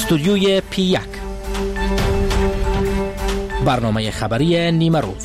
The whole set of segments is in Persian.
استودیوی P1 برنامه خبری نیمه روز.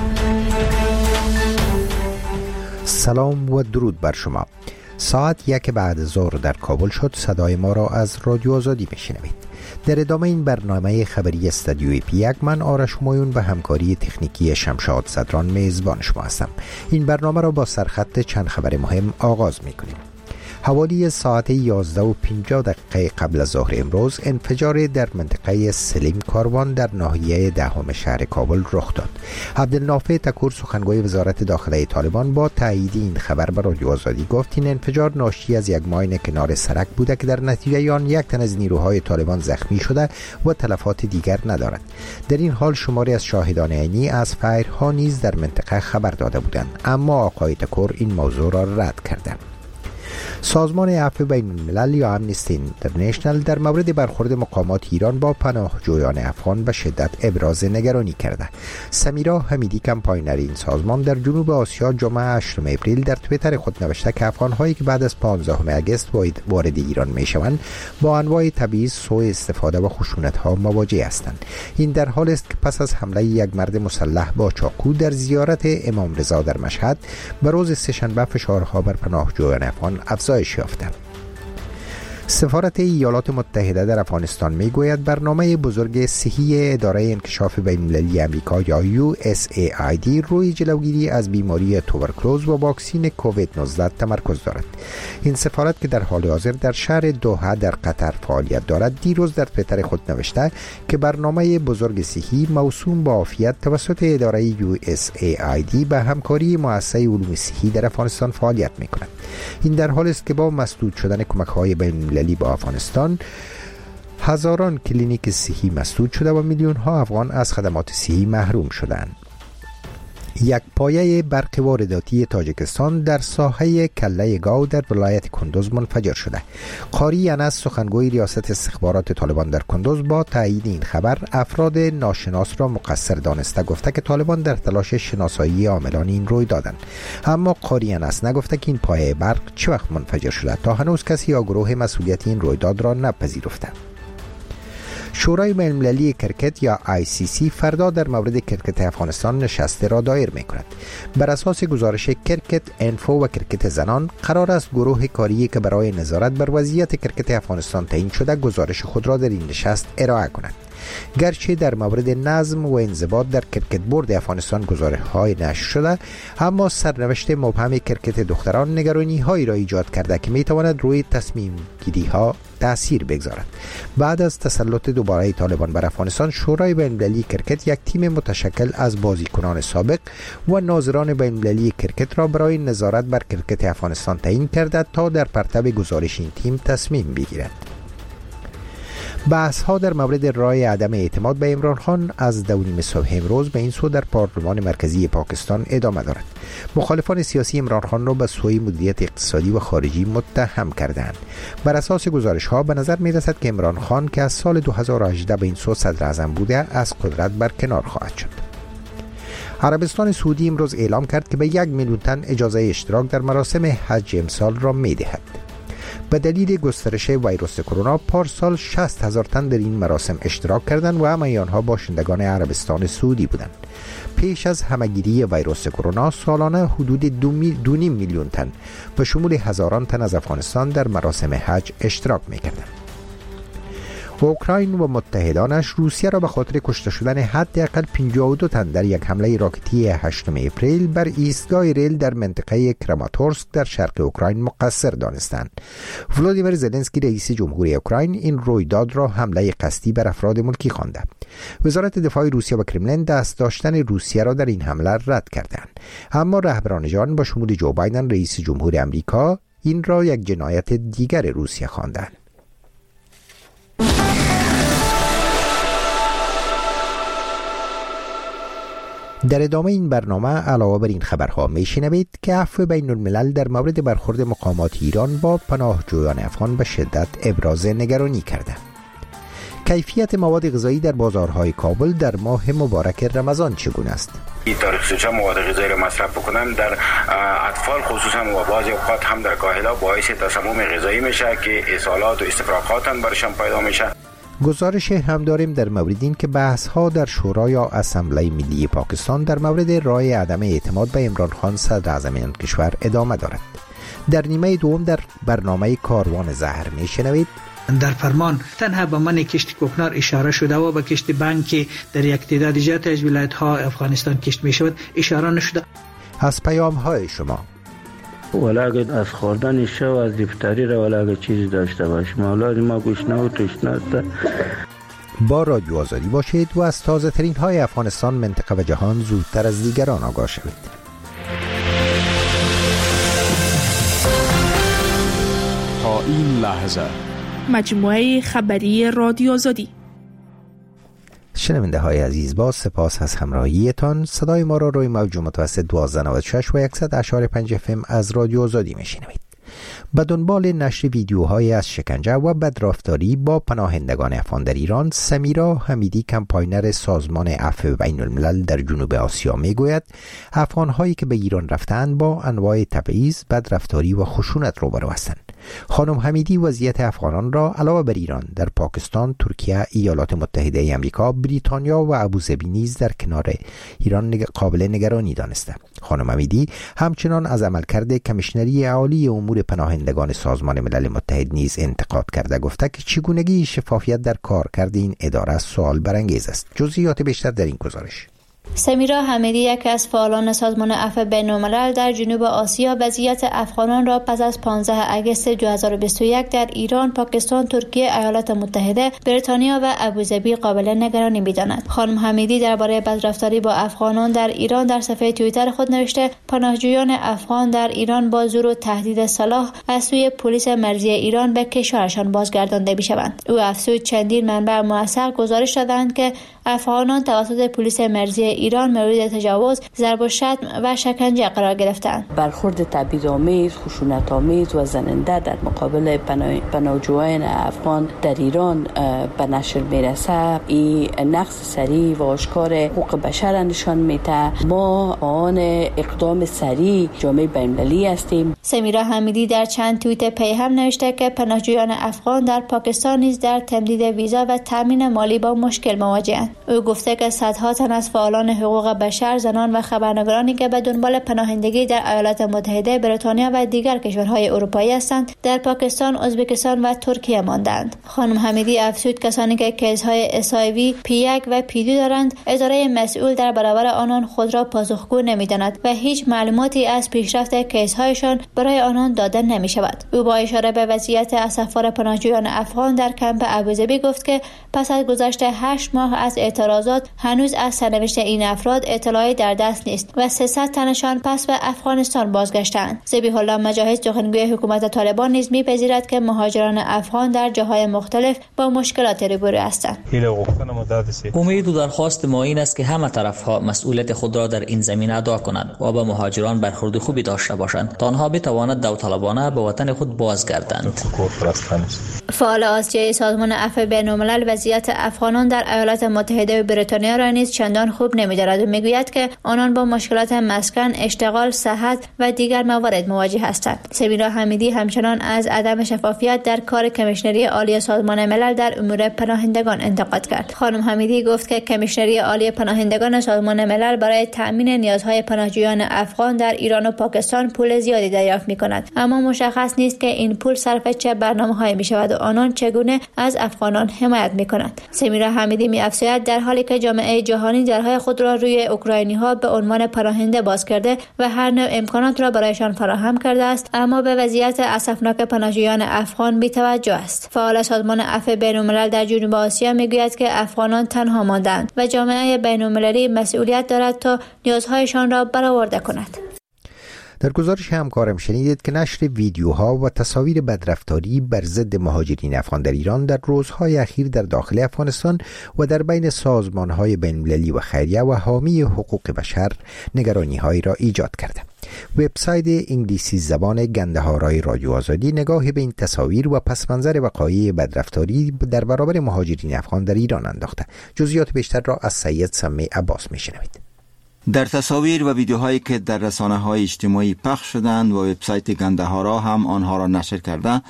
سلام و درود بر شما. ساعت 1 بعد ظهر در کابل شد. صدای ما را از رادیو آزادی میشنوید. در ادامه این برنامه خبری استودیوی P1 من آرش همایون به همکاری تکنیکی شمشاد صدران میزبان شما هستم. این برنامه را با سرخط چند خبر مهم آغاز میکنیم. حوالی ساعت 11:50 قبل از ظهر امروز انفجار در منطقه سلیم کاروان در ناحیه دهم شهر کابل رخ داد. عبدالنافع تکور سخنگوی وزارت داخله طالبان با تایید این خبر به رادیو آزادی گفت این انفجار ناشی از یک ماین کنار سرک بوده که در نتیجه آن یک تن از نیروهای طالبان زخمی شده و تلفات دیگر ندارد. در این حال شماری از شاهدان عینی از فایرها نیز در منطقه خبر داده بودند، اما آقای تکور این موضوع را رد کردند. سازمان عفو بین الملل یا امنستی اینترنشنل در مورد برخورد مقامات ایران با پناهجویان افغان به شدت ابراز نگرانی کرده. سمیرا حمیدی کمپاینر این سازمان در جنوب آسیا جمعه 8 اپریل در توییتر خود نوشته که افغان‌هایی که بعد از 15 آگوست وارد ایران می‌شوند با انواع تبعیض، سوء استفاده و خشونت‌ها مواجه هستند. این در حالی است که پس از حمله یک مرد مسلح با چاقو در زیارت امام رضا در مشهد به روز سه‌شنبه فشارها بر پناهجویان افغان افزایش یافته. سفارت ایالات متحده در افغانستان میگوید برنامه بزرگ صحی اداره انکشاف بین‌المللی آمریکا یا USAID روی جلوگیری از بیماری توبرکلوز و واکسین کووید 19 تمرکز دارد. این سفارت که در حال حاضر در شهر دوحه در قطر فعالیت دارد دیروز در توییتر خود نوشته که برنامه بزرگ صحی موسوم با عافیت توسط اداره USAID به همکاری مؤسسه علوم صحی در افغانستان فعالیت میکند. این در حالی است که با مسدود شدن کمک‌های بین‌المللی با افغانستان هزاران کلینیک صحی مسدود شده و میلیون ها افغان از خدمات صحی محروم شدند. یک پایه برق وارداتی تاجیکستان در ساحه کله گاو در ولایت کندوز منفجر شده. قاری انس سخنگوی ریاست استخبارات طالبان در کندوز با تایید این خبر افراد ناشناس را مقصر دانسته گفته که طالبان در تلاش شناسایی عاملان این روی دادند. اما قاری انس نگفته که این پایه برق چه وقت منفجر شده. تا هنوز کسی یا گروه مسئولیت این رویداد را نپذیرفته. شورای بین‌المللی کرکت یا ICC فردا در مورد کرکت افغانستان نشسته را دایر می کند. بر اساس گزارش کرکت انفو و کرکت زنان قرار است گروه کاری که برای نظارت بر وضعیت کرکت افغانستان تعیین شده گزارش خود را در این نشست ارائه کند. گرچه در مورد نظم و انضباط در کرکت بورد افغانستان گزارش‌های نشر شده، اما سرنوشت مبهم کرکت دختران نگرانی‌هایی را ایجاد کرده که می‌تواند روی تصمیم گیری‌ها تأثیر بگذارد. بعد از تسلط دوباره طالبان بر افغانستان، شورای بین‌المللی کرکت یک تیم متشکل از بازیکنان سابق و ناظران بین‌المللی کرکت را برای نظارت بر کرکت افغانستان تعیین کرده تا در پرتو گزارش این تیم تصمیم بگیرد. بحث ها در مورد رای عدم اعتماد به عمران خان از 2:30 صبح امروز به این سو در پارلمان مرکزی پاکستان ادامه دارد. مخالفان سیاسی عمران خان را به سوء مدیریت اقتصادی و خارجی متهم کردند. بر اساس گزارش ها به نظر می رسد که عمران خان که از سال 2018 به این سو صدر اعظم بوده از قدرت برکنار خواهد شد. عربستان سعودی امروز اعلام کرد که به 1 میلیون تن اجازه اشتراک در مراسم حج امسال را می دهد. به دلیل گسترش ویروس کرونا پارسال 60,000 تن در این مراسم اشتراک کردند و همه آنها باشندگان عربستان سعودی بودند. پیش از همهگیری ویروس کرونا سالانه حدود 2.5 میلیون تن به شمول هزاران تن از افغانستان در مراسم حج اشتراک می‌کردند. اوکراین و متحدانش روسیه را به خاطر کشته شدن حداقل 52 تن در یک حمله راکتی 8 اپریل بر ایستگاه ریل در منطقه کراماتورسک در شرق اوکراین مقصر دانستند. ولودیمیر زلنسکی رئیس جمهوری اوکراین این رویداد را حمله قصدی بر افراد ملکی خوانده. وزارت دفاع روسیه و کرملین دست داشتن روسیه را در این حمله رد کردند، اما رهبران جهان با شمول جو بایدن رئیس جمهور آمریکا این را یک جنایت دیگر روسیه خواندند. در ادامه این برنامه علاوه بر این خبرها میشنوید که عفو بین الملل در مورد برخورد مقامات ایران با پناهجویان افغان به شدت ابراز نگرانی کرده. کیفیت مواد غذایی در بازارهای کابل در ماه مبارک رمضان چگونه است؟ این تاریخ مواد غذایی را مصرف بکنن در اطفال خصوصا و بعضی اوقات هم در کاهلا باعث تسمم غذایی میشه که اسهالات و استفراغات هم برشان پیدا میشه. گزارش هم داریم در مورد این که بحث ها در شورا یا اسمبلی ملی پاکستان در مورد رای عدم اعتماد به عمران خان صدر اعظم این کشور ادامه دارد. در نیمه دوم در برنامه کاروان زهر میشنوید در فرمان تنها به من کشت کوکنار اشاره شده و به کشت بنگ که در یک تعداد دیگر از ولایت ها افغانستان کشت می شود اشاره نشده. از پیام های شما ولی اگر از خوردن شو از دیفتری را ولی اگر چیزی داشته باشیم اولاد ما گوشنه و تشنه است. با رادیو آزادی باشید و از تازه ترین های افغانستان، منطقه و جهان زودتر از دیگران آگاه شوید. تا این لحظه مجموعه خبری رادیو آزادی. شنونده های عزیز، با سپاس از همراهیتان. صدای ما را روی موج متوسط 1296 و 100.5 FM از رادیو آزادی میشنوید. به دنبال نشر ویدیوهای از شکنجه و بدرفتاری با پناهندگان افغان در ایران، سمیرا حمیدی، کمپاینر سازمان عفو بین الملل در جنوب آسیا میگوید افغانهایی که به ایران رفتند با انواع تبعیض، بدرفتاری و خشونت روبرو هستند. خانم حمیدی وضعیت افغانان را علاوه بر ایران در پاکستان، ترکیه، ایالات متحده آمریکا، بریتانیا و ابوظبی نیز در کنار ایران قابل نگرانی دانسته. خانم حمیدی همچنان از عملکرد کمیشنری عالی امور پناهندگان سازمان ملل متحد نیز انتقاد کرده، گفته که چگونگی شفافیت در کارکرد این اداره سوال برانگیز است. جزئیات بیشتر در این گزارش. سمیرا حمیدی، یکی از فعالان سازمان عفو بین الملل در جنوب آسیا، وضعیت افغانان را پس از 15 اگست 2021 در ایران، پاکستان، ترکیه، ایالات متحده، بریتانیا و ابوظبی قابل نگرانی می‌داند. خانم حمیدی درباره بدرفتاری با افغانان در ایران در صفحه توییتر خود نوشته: پناهجویان افغان در ایران با زور و تهدید سلاح از سوی پلیس مرزی ایران به کشورشان بازگردانده می‌شوند. او افزود چندین منبع موثق گزارش دادند که افغانان توسط پلیس مرزی ایران مورد تجاوز، ضرب و شتم و شکنجه قرار گرفتند. برخورد تبعیض‌آمیز، خشونت‌آمیز و زننده در مقابل پناهجویان افغان در ایران به نشر میرسه. این نقض صریح و آشکار حقوق بشر نشان میده. ما آن اقدام سریع جامعه بین‌المللی هستیم. سمیرا حمیدی در چند توییت پی هم نوشته که پناهجویان افغان در پاکستان نیز در تمدید ویزا و تامین مالی با مشکل مواجه‌اند. او گفته که صدها تن از فعالان حقوق بشر، زنان و خبرنگارانی که به دنبال پناهندگی در ایالات متحده، بریتانیا و دیگر کشورهای اروپایی هستند، در پاکستان، ازبکستان و ترکیه ماندند. خانم حمیدی افزود کسانی که کیس‌های HIV، P1 و P2 دارند، اداره مسئول در برابر آنان خود را پاسخگو نمی‌داند و هیچ معلوماتی از پیشرفت کیس‌هایشان برای آنان داده نمی‌شود. او با اشاره به وضعیت اسفار پناهجویان افغان در کمپ ابوظبی گفت که پس از گذشت 8 ماه از اعتراضات، هنوز از سرنوشت این افراد اطلاعی در دست نیست و 300 تنشان پس به افغانستان بازگشتند. ذبیح الله مجاهد، سخنگوی حکومت طالبان، نیز می‌پذیرد که مهاجران افغان در جاهای مختلف با مشکلات روبرو هستند. امید و درخواست ما این است که همه طرف‌ها مسئولیت خود را در این زمینه ادا کنند و به مهاجران برخورد خوبی داشته باشند تا آنها بتوانند داوطلبانه به وطن خود بازگردند. فعال آسیایی سازمان عفو بین الملل وضعیت افغانان در ایالات متحده و بریتانیا را نیز چندان خوب نمی‌دارد و میگوید که آنان با مشکلات مسکن، اشتغال، صحت و دیگر موارد مواجه هستند. سمیرا حمیدی همچنان از عدم شفافیت در کار کمیشنری عالی سازمان ملل در امور پناهندگان انتقاد کرد. خانم حمیدی گفت که کمیشنری عالی پناهندگان سازمان ملل برای تأمین نیازهای پناهجویان افغان در ایران و پاکستان پول زیادی دریافت می‌کند، اما مشخص نیست که این پول صرف چه برنامه‌هایی می‌شود و آنان چگونه از افغانان حمایت می‌کنند. سمیرا حمیدی می‌افزاید در حالی که جامعه جهانی درهای خود را روی اوکراینی‌ها به عنوان پناهنده باز کرده و هر نوع امکانات را برایشان فراهم کرده است، اما به وضعیت اسفناک پناهجویان افغان بی‌توجه است. فعال سازمان عفو بین‌الملل در جنوب آسیا می‌گوید که افغانان تنها ماندند و جامعه بین‌المللی مسئولیت دارد تا نیازهایشان را برآورده کند. در گزارش همکارم شنیدید که نشر ویدیوها و تصاویر بدرفتاری بر ضد مهاجرین افغان در ایران در روزهای اخیر در داخل افغانستان و در بین سازمان‌های بین‌المللی و خیریه و حامی حقوق بشر نگرانی‌هایی را ایجاد کرده. وبسایت انگلیسی زبان گندهارای رادیو آزادی نگاهی به این تصاویر و پس‌منظر وقایع بدرفتاری در برابر مهاجرین افغان در ایران انداخته. جزئیات بیشتر را از سید سمی عباس می‌شنوید. در تصاویر و ویدیوهایی که در رسانه‌های اجتماعی پخش شدند و وبسایت گندهارا هم آنها را نشر کرده،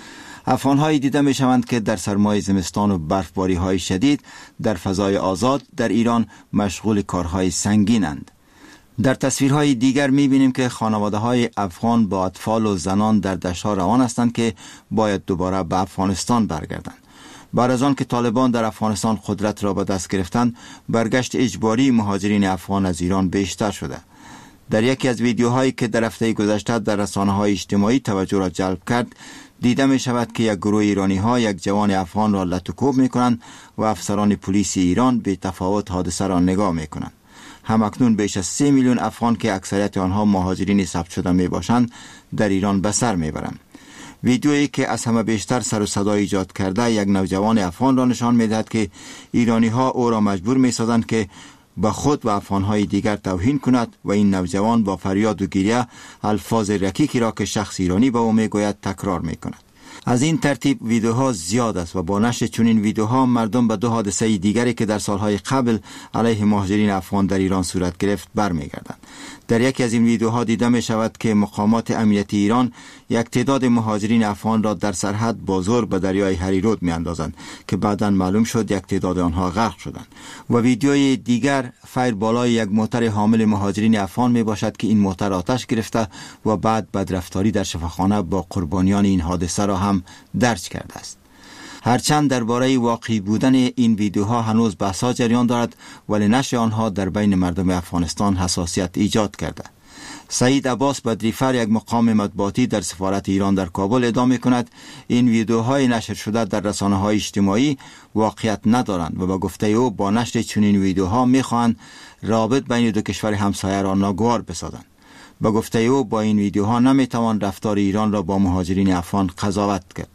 افغان‌هایی دیده می‌شوند که در سرمای زمستان و برفباری‌های شدید در فضای آزاد در ایران مشغول کارهای سنگینند. در تصویرهای دیگر می‌بینیم که خانواده‌های افغان با اطفال و زنان در دشت‌ها روان هستند که باید دوباره به افغانستان برگردند. بعد از آن که طالبان در افغانستان قدرت را به دست گرفتند، برگشت اجباری مهاجرین افغان از ایران بیشتر شده. در یکی از ویدیوهایی که در هفته گذشته در رسانه‌های اجتماعی توجه را جلب کرد، دیده می شود که یک گروه ایرانی‌ها یک جوان افغان را لط و کوب می‌کنند و افسران پلیس ایران به تفاوت حادثه را نگاه می‌کنند. همکنون بیش از 3 میلیون افغان که اکثریت آنها مهاجرین ثبت شده میباشند در ایران به سر میبرند. ویدیویی که از همه بیشتر سر و صدا ایجاد کرده یک نوجوان افغان را نشان میدهد که ایرانی‌ها او را مجبور می‌سازند که به خود و افغان‌های دیگر توهین کند و این نوجوان با فریاد و گریه الفاظ رکیکی را که شخص ایرانی به او میگوید تکرار میکند. از این ترتیب ویدیوها زیاد است و با نشر چنین ویدیوها مردم به دو حادثه دیگری که در سالهای قبل علیه مهاجرین افغان در ایران صورت گرفت برمیگردند. در یکی از این ویدیوها دیده می شود که مقامات امنیتی ایران یک تعداد مهاجرین افغان را در سرحد با زور به دریای هریرود می اندازند که بعداً معلوم شد یک تعداد آنها غرق شدند. و ویدیوی دیگر فیر بالای یک موتر حامل مهاجرین افغان می باشد که این موتر آتش گرفته و بعد بدرفتاری در شفاخانه با قربانیان این حادثه را هم درج کرده است. هرچند درباره واقعی بودن این ویدیوها هنوز بحث‌ها جریان دارد، ولی نشر آنها در بین مردم افغانستان حساسیت ایجاد کرده. سعید عباس بدریفر، یک مقام مطبوعاتی در سفارت ایران در کابل، ادعا می‌کند این ویدیوهای نشر شده در رسانه‌های اجتماعی واقعیت ندارند و به گفته او با نشر چنین ویدیوها می‌خواهند رابط بین دو کشور همسایه را ناگوار بسازند. به گفته او با این ویدیوها نمی‌توان رفتار ایران را با مهاجرین افغان قضاوت کرد.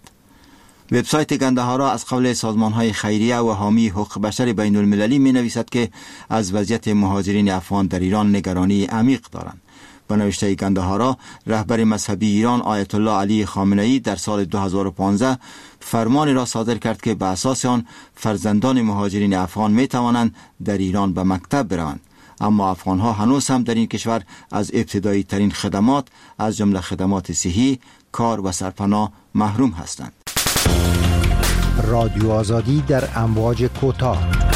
وبسایت گندهارا از قبل سازمان‌های خیریه و حامی حقوق بشر بین المللی می‌نویسد که از وضعیت مهاجرین افغان در ایران نگرانی عمیق دارند. به نوشته گندهارا، رهبر مذهبی ایران آیت الله علی خامنه‌ای در سال 2015 فرمانی را صادر کرد که به اساس آن فرزندان مهاجرین افغان می‌توانند در ایران به مکتب بروند. اما افغان‌ها هنوز هم در این کشور از ابتدایی ترین خدمات از جمله خدمات صحی، کار و سرپناه محروم هستند. رادیو آزادی در امواج کوتاه.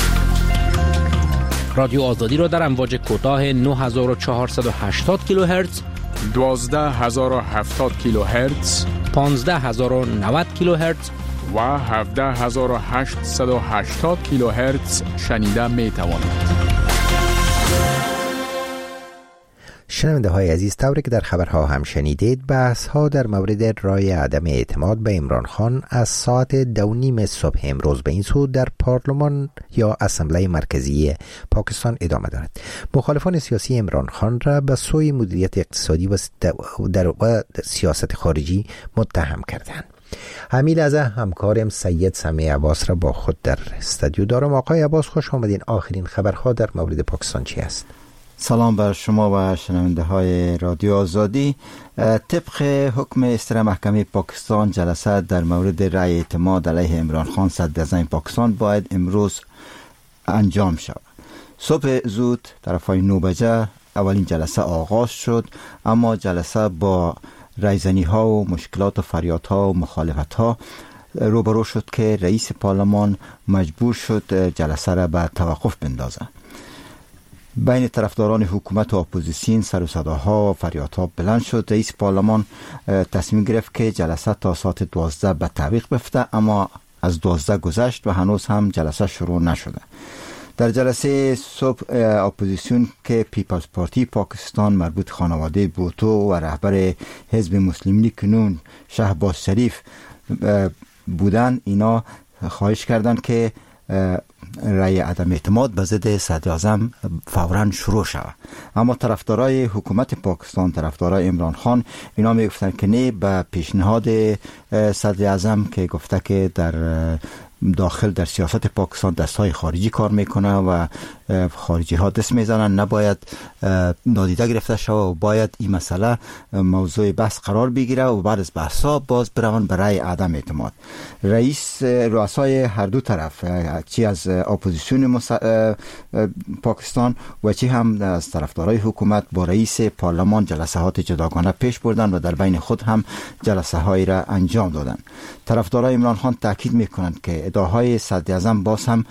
رادیو آزادی را در امواج کوتاه 9480 کیلوهرتز، 12070 کیلوهرتز، 15090 کیلوهرتز و 17880 کیلوهرتز شنیده می توانید. شنونده های عزیز، طوری که در خبرها هم شنیدید، بحث ها در مورد رای عدم اعتماد به عمران خان از ساعت 2:30 صبح امروز به این سو در پارلمان یا اسمبلی مرکزی پاکستان ادامه دارد. مخالفان سیاسی عمران خان را به سوی مدیریت اقتصادی و سیاست خارجی متهم کردند. همین از همکارم سید سمیع عباس را با خود در استودیو دارم. آقای عباس، خوش آمدین. آخرین خبرها در مورد پاکستان چی است؟ سلام بر شما و شنونده های رادیو آزادی. طبق حکم اصدار محکمه پاکستان، جلسه در مورد رأی اعتماد علیه عمران خان صدر اعظم پاکستان باید امروز انجام شود. صبح زود طرفای 9 بجه اولین جلسه آغاز شد، اما جلسه با رایزنی ها و مشکلات و فریاد ها و مخالفت ها روبرو شد که رئیس پارلمان مجبور شد جلسه را به توقف بندازه. بین طرفداران حکومت و اپوزیسیون سر و صداها و فریادها بلند شد. رئیس پارلمان تصمیم گرفت که جلسه تا ساعت 12 به تعویق بفته، اما از 12 گذشت و هنوز هم جلسه شروع نشده. در جلسه صبح اپوزیسیون که پیپلز پارتی پاکستان مربوط خانواده بوتو و رهبر حزب مسلم لیگ نون شهباز شریف بودن، اینا خواهش کردند که رأی عدم اعتماد به ضد صدر اعظم فوراً شروع شود. اما طرفدارای حکومت پاکستان، طرفدارای عمران خان، اینا میگفتن که نه به پیشنهاد صدر اعظم که گفته که در داخل در سیاست پاکستان دستهای خارجی کار میکنه و خارجی ها دست میزنن، نباید نادیده گرفته شود و باید این مسئله موضوع بحث قرار بگیره و بعد از بحثا باز بروند برای عدم اعتماد. رؤسای هر دو طرف، چی از اپوزیسیون پاکستان و چی هم از طرفدارای حکومت، با رئیس پارلمان جلسات جداگانه پیش بردن و در بین خود هم جلسه هایی را انجام دادن. طرفدارای عمران خان تاکید میکنند که ادعاهای صدراعظم باز هم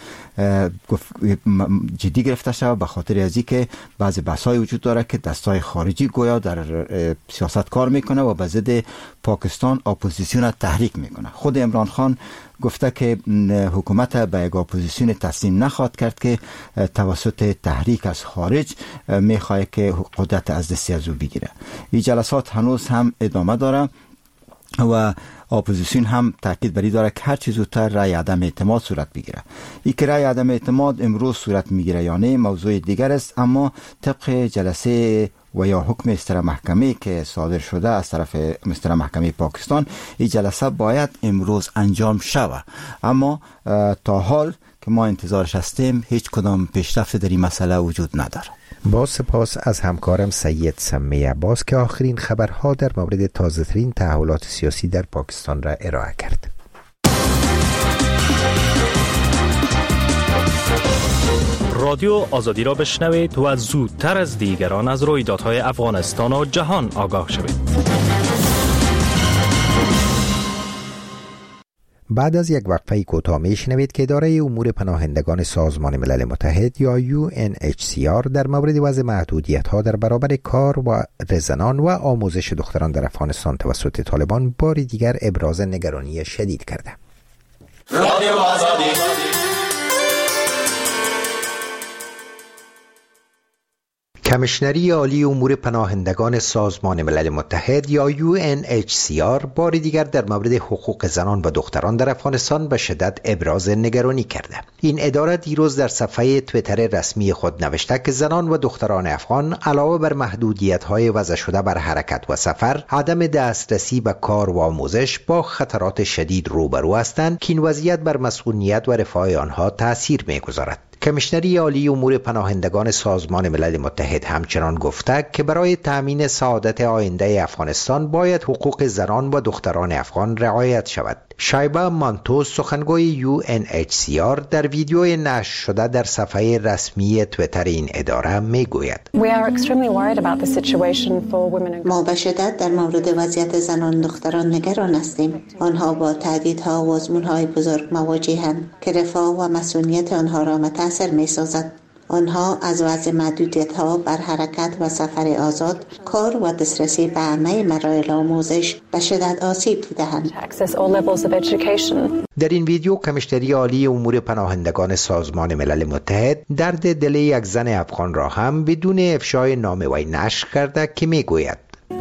جدی گرفته شود، به خاطر از اینکه بعضی بحث‌های وجود داره که دستای خارجی گویا در سیاست کار میکنه و به ضد پاکستان اپوزیسیون تحریک میکنه. خود عمران خان گفته که حکومت به یک اپوزیسیون تسلیم نخواهد کرد که توسط تحریک از خارج میخواد که قدرت از دست از او بگیره. این جلسات هنوز هم ادامه داره و اپوزیسیون هم تاکید بر این داره که هر چیز زودتر رای عدم اعتماد صورت بگیره. این که رای عدم اعتماد امروز صورت میگیره یا نه موضوع دیگر است، اما طبق جلسه و یا حکم استر محکمه که صادر شده از طرف استر محکمه پاکستان، این جلسه باید امروز انجام شود، اما تا حال که ما انتظارش هستیم هیچ کدام پیشرفت در این مسئله وجود نداره. با سپاس از همکارم سید سمی عباس که آخرین خبرها در مورد تازه ترین تحولات سیاسی در پاکستان را ارائه کرد. رادیو آزادی را بشنوید و زودتر از دیگران از رویدادهای افغانستان و جهان آگاه شوید. بعد از یک وقفه کوتاه میشنوید که اداره امور پناهندگان سازمان ملل متحد یا UNHCR در مورد وضع محدودیت‌ها در برابر کار و زنان و آموزش دختران در افغانستان توسط طالبان بار دیگر ابراز نگرانی شدید کرده. رادیو آزادی. کمیشنری عالی امور پناهندگان سازمان ملل متحد یا UNHCR بار دیگر در مورد حقوق زنان و دختران در افغانستان به شدت ابراز نگرانی کرده. این اداره دیروز در صفحه توییتر رسمی خود نوشته که زنان و دختران افغان علاوه بر محدودیت‌های وضع شده بر حرکت و سفر، عدم دسترسی به کار و آموزش با خطرات شدید روبرو هستند که این وضعیت بر مسئولیت و رفاه آنها تأثیر می‌گذارد. کمیشنری عالی امور پناهندگان سازمان ملل متحد همچنان گفته که برای تأمین سعادت آینده افغانستان باید حقوق زنان و دختران افغان رعایت شود. شایبه مانتوس سخنگوی UNHCR در ویدیوی نشر شده در صفحه رسمی توییتر این اداره میگوید: ما به شدت در مورد وضعیت زنان و دختران نگران هستیم. آنها با تهدیدها و آزمون‌های بزرگ مواجه‌اند که رفاه و مسئولیت آنها را متأثر می‌سازد. آنها از وضع محدودیت‌ها بر حرکت و سفر آزاد، کار و دسترسی به همه مراحل آموزش به شدت آسیب دیده‌اند. در این ویدیو کمیشنری عالی امور پناهندگان سازمان ملل متحد درد دل یک زن افغان را هم بدون افشای نام وی نشر کرده که میگوید: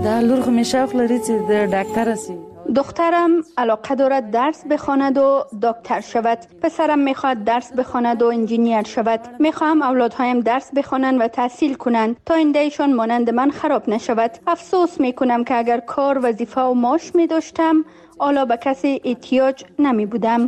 دخترم علاقه دارد درس بخواند و دکتر شود. پسرم میخواد درس بخواند و انجینیر شود. میخوام اولادهایم درس بخوانند و تحصیل کنند تا آیندهشان مانند من خراب نشود. افسوس میکنم که اگر کار، وظیفه و معاش میداشتم، حالا به کسی احتیاج نمی بودم.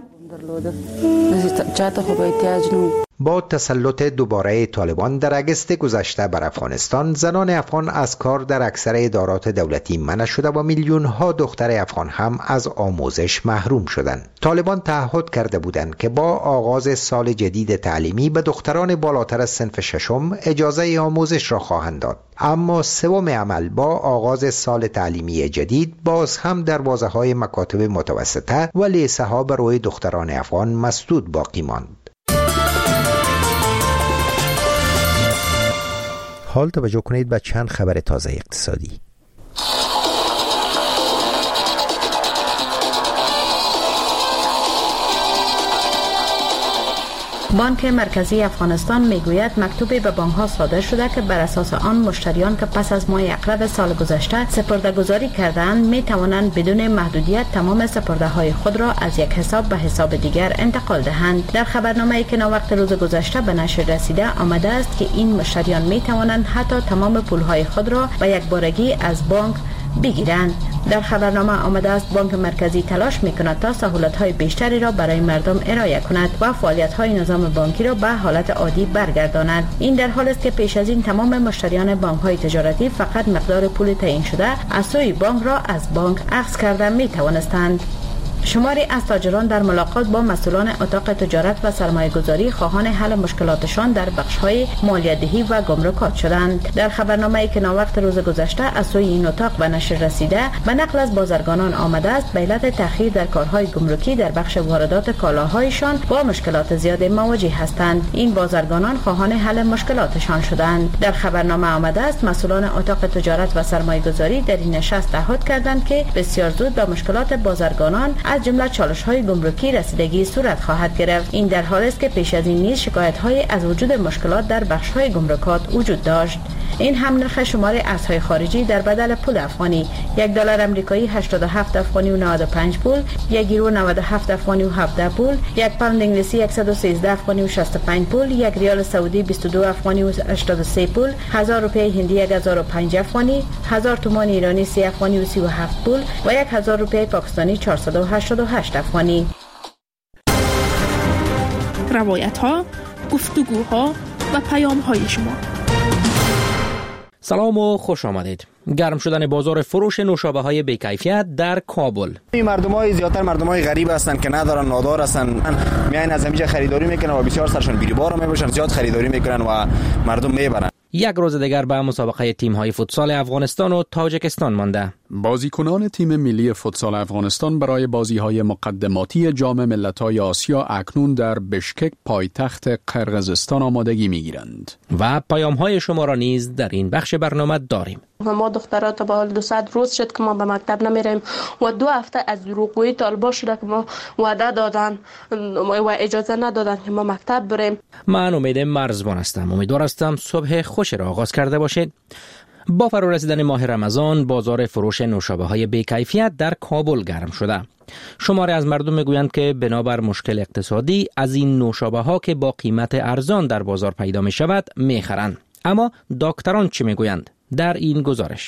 با تسلط دوباره طالبان در اگست گذشته بر افغانستان، زنان افغان از کار در اکثر ادارات دولتی منع شده و میلیون ها دختر افغان هم از آموزش محروم شدند. طالبان تعهد کرده بودند که با آغاز سال جدید تعلیمی به دختران بالاتر از صنف ششم اجازه آموزش را خواهند داد. اما سوم عمل با آغاز سال تعلیمی جدید باز هم دروازه‌های مکاتب متوسطه و لیسه ها برای دختران افغان مسدود باقی ماند. حال توجه کنید به چند خبر تازه اقتصادی. بانک مرکزی افغانستان میگوید مکتوبی به بانک‌ها صادر شده که بر اساس آن مشتریان که پس از ماه اغرب سال گذشته سپرده‌گذاری کردند می توانند بدون محدودیت تمام سپرده‌های خود را از یک حساب به حساب دیگر انتقال دهند. در خبرنامه‌ای که ناوقت روز گذشته به نشر رسیده آمده است که این مشتریان می توانند حتی تمام پول‌های خود را به یک بارگی از بانک بگیرند. در خبرنامه آمده است بانک مرکزی تلاش می‌کند تا سهولت‌های بیشتری را برای مردم ارائه کند و فعالیت‌های نظام بانکی را به حالت عادی برگرداند. این در حالی است که پیش از این تمام مشتریان بانک‌های تجارتی فقط مقدار پول تعیین شده از سوی بانک را از بانک اخذ کرده می‌توانستند. شماری از تاجران در ملاقات با مسئولان اتاق تجارت و سرمایه‌گذاری خواهان حل مشکلاتشان در بخش‌های مالیات‌دهی و گمرکات شدند. در خبرنامه‌ای که ناوقت روز گذشته از سوی این اتاق به نشر رسیده، به نقل از بازرگانان آمده است به علت تأخیر در کارهای گمرکی در بخش واردات کالاهایشان با مشکلات زیاد مواجه هستند. این بازرگانان خواهان حل مشکلاتشان شدند. در خبرنامه آمده است مسئولان اتاق تجارت و سرمایه‌گذاری در این نشست تعهد کردند که بسیار زود به مشکلات بازرگانان از جمله چالش‌های گمرکی رسیدگی صورت خواهد گرفت. این در حالی است که پیش از این نیز شکایت‌های از وجود مشکلات در بخش‌های گمرکات وجود داشت. این هم نرخ شمار ارزهای خارجی در بدل پول افغانی: یک دلار آمریکایی 87 افغانی و 95 پول، یک یورو 97 افغانی و 17 پول، یک پوند انگلیسی 113 افغانی و 65 پول، یک ریال سعودی 22 افغانی و 83 پول، 1000 روپیه هندی 1005 افغانی، 1000 تومان ایرانی 30 افغانی و 37 پول و 1000 روپیه پاکستانی 488 افغانی. روایت‌ها، گفتگوها و پیام‌های شما. سلام و خوش آمدید. گرم شدن بازار فروش نوشابه‌های بی‌کیفیت در کابل. این مردمای زیاتر مردمای غریب هستند که ندارن، نادار هستند، میاین از اینجا خریداری میکنن و بسیار سرشون بی‌بار میباشن، زیاد خریداری میکنن و مردم میبرن. یک روز دیگر به مسابقه تیم‌های فوتسال افغانستان و تاجیکستان مانده. بازیکنان تیم ملی فوتسال افغانستان برای بازی‌های مقدماتی جام ملت‌های آسیا اکنون در بشکک پایتخت قرقیزستان آمادگی می‌گیرند. و پیام‌های شما را نیز در این بخش برنامه داریم. ما دخترها تا به حال 200 روز شد که ما به مکتب نمیریم و 2 هفته از دروغگویی طالبا شده که ما وعده دادن و اجازه ندادن که ما مکتب بریم. من امید مرزبان هستم. امیدوار هستم صبح خوش را آغاز کرده باشید. با فرا رسیدن ماه رمضان بازار فروش نوشابه‌های بی‌کیفیت در کابل گرم شده. شماری از مردم میگویند که بنابر مشکل اقتصادی از این نوشابه‌ها که با قیمت ارزان در بازار پیدا می شود میخرند. اما دکتران چی میگویند؟ در این گزارش.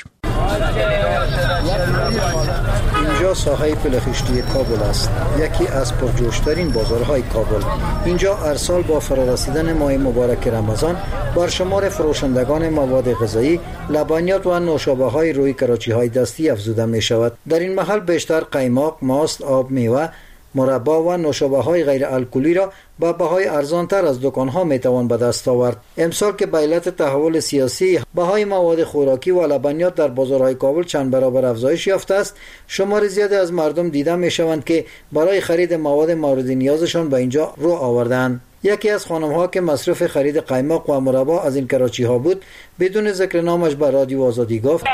اینجا ساحه پلخشتی کابل است، یکی از پرجوشترین بازارهای کابل. اینجا هر سال با فرارسیدن ماه مبارک رمضان بر شمار فروشندگان مواد غذایی، لبنیات و نوشابه‌های روی کراچی‌های دستی افزوده می شود. در این محل بیشتر قیماق، ماست، آب میوه، مربا و نوشابه‌های غیر الکلی را با بهای ارزانتر از دکان‌ها میتوان به دست آورد. امسال که به علت تحول سیاسی بهای مواد خوراکی و لبنیات در بازارهای کابل چند برابر افزایش یافته است، شمار زیادی از مردم دیده میشوند که برای خرید مواد مورد نیازشان به اینجا رو آوردند. یکی از خانم‌ها که مصرف خرید قیماق و مربا از این کراچی‌ها بود، بدون ذکر نامش به رادیو آزادی گفت: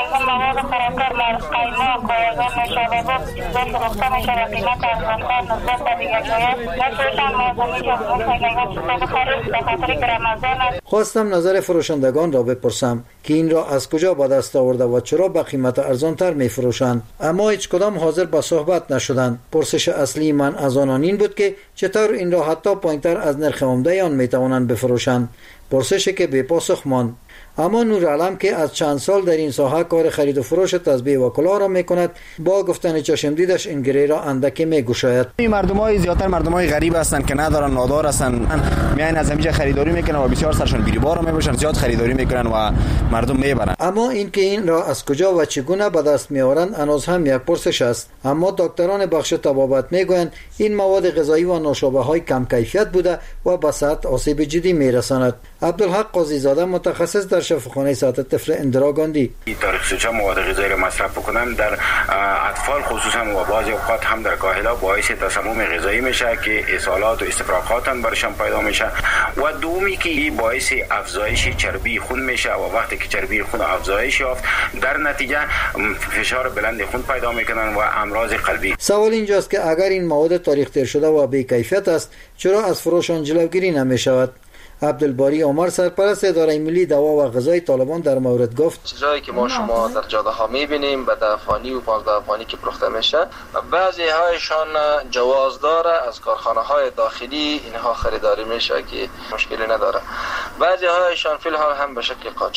خواستم نظر فروشندگان را بپرسم که این را از کجا به دست آورده و چرا به قیمت ارزانتر می فروشند، اما هیچ کدام حاضر به صحبت نشدند. پرسش اصلی من از آنان این بود که چطور این را حتی پایینتر از نرخ عمده آن می توانند بفروشند. پرسشی که بی پاسخ ماند. اما نورعلم که از چند سال در این ساحه کار خرید و فروش تسبیح و کلاه را میکند، با گفتن چشم دیدش این گره را اندکی میگشاید. این مردمای زیاتر مردمای غریب هستند که ندارن، نادار هستند، میاین از اینجا خریداری میکنن و بسیار سرشون بی‌بار میباشن، زیاد خریداری میکنن و مردم میبرن. اما این که این را از کجا و چگونه به دست میآورند هنوز هم یک پرسش است. اما دکتران بخش طبابت میگویند این مواد غذایی و نوشابه‌های کم کیفیت بوده و به صحت آسیب جدی میرساند. عبدالحق قاضی زاده متخصص در شفاخانه صحت طفل اندرا گاندی: تاریخچه مواد غذایی را مصرف بکنن در اطفال خصوصا و بعضی اوقات هم در کاهلا باعث تسمم غذایی میشه که اسهالات و استفراغات هم برشان پیدا میشه و دومی که این باعث افزایش چربی خون میشه و وقتی که چربی خون افزایش یافت در نتیجه فشار بلند خون پیدا میکنن و امراض قلبی. سوال اینجاست که اگر این مواد تاریخ تیر شده و بی کیفیت است، چرا از فروش آن جلوگیری نمیشود؟ عبدالباری عمر سرپرست اداره ملی دوا و غذای طالبان در مورد گفت: چیزایی که ما شما در جاده ها میبینیم به 10 افغانی و 15 افغانی که فروخته میشه، بعضی هایشان جواز داره، از کارخانه های داخلی اینها خریداری میشه که مشکلی نداره. بعضی هایشان فی الحال هم به شکل قاچاق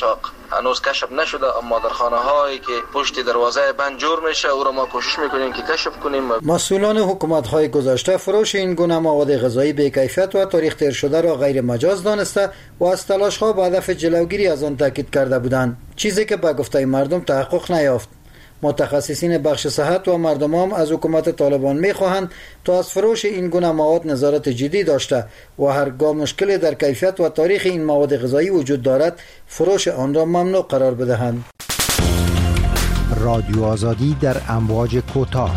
هنوز کشف نشده، اما در خانه هایی که پشت دروازه بند جور میشه او را ما کوشش میکنیم که کشف کنیم. مسئولان حکومت های گذشته فروش این گونه مواد غذایی بی کیفیت و تاریخ تیر شده را غیر مجاز دانسته و از تلاش ها به هدف جلوگیری از آن تاکید کرده بودند، چیزی که به گفته مردم تحقق نیافت. متخصصین بخش صحت و مردم هم از حکومت طالبان می‌خواهند تا از فروش این گونه مواد نظارت جدی داشته و هرگاه مشکلی در کیفیت و تاریخ این مواد غذایی وجود دارد فروش آن را ممنوع قرار بدهند. رادیو آزادی در امواج کوتاه.